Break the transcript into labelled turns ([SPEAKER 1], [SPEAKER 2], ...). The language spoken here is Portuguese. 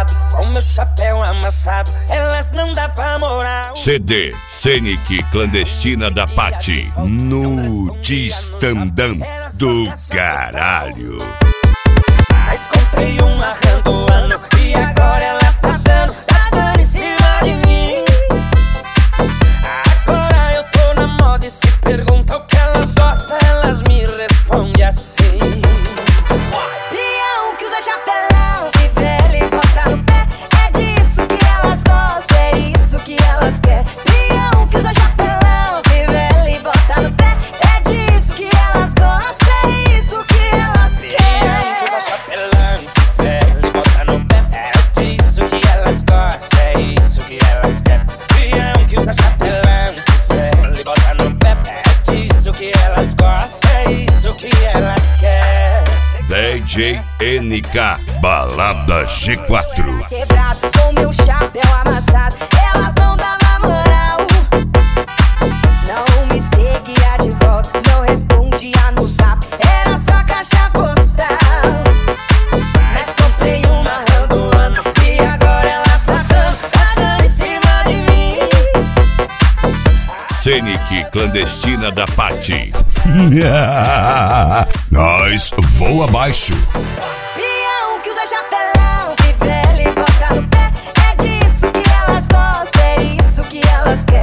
[SPEAKER 1] lado, com meu chapéu amassado, elas não davam moral.
[SPEAKER 2] CD Scenic Clandestina da Paty, no Distandam do caralho.
[SPEAKER 1] Mas comprei uma randoano e agora ela está dando em cima de mim. Agora eu tô na moda e se pergunta o que elas gostam, elas me respondem assim.
[SPEAKER 3] Peão que usa chapelão, fivela e bota no pé, é disso que elas gostam, é isso que elas querem. Peão que usa chapelão, fivela e bota no pé, é disso que elas gostam, é isso que elas querem.
[SPEAKER 1] Peão que usa chapelão, fivela e bota no pé, é disso que elas gostam, é isso que elas querem. Peão que usa chapelão, fivela e bota no pé, é disso que elas gostam, é isso que elas querem.
[SPEAKER 2] DJ NK, Balada G4.
[SPEAKER 3] Quebrado com meu chapéu amassado, elas não davam moral. Não me seguia de volta, não respondia no zap, era só caixa postal.
[SPEAKER 1] Mas comprei uma randoano e agora ela está dando em cima de mim.
[SPEAKER 2] Scenic Clandestina da Paty. Nós voa abaixo.
[SPEAKER 3] Peão que usa chapelão, fivela e bota no pé, é disso que elas gostam, é isso que elas querem.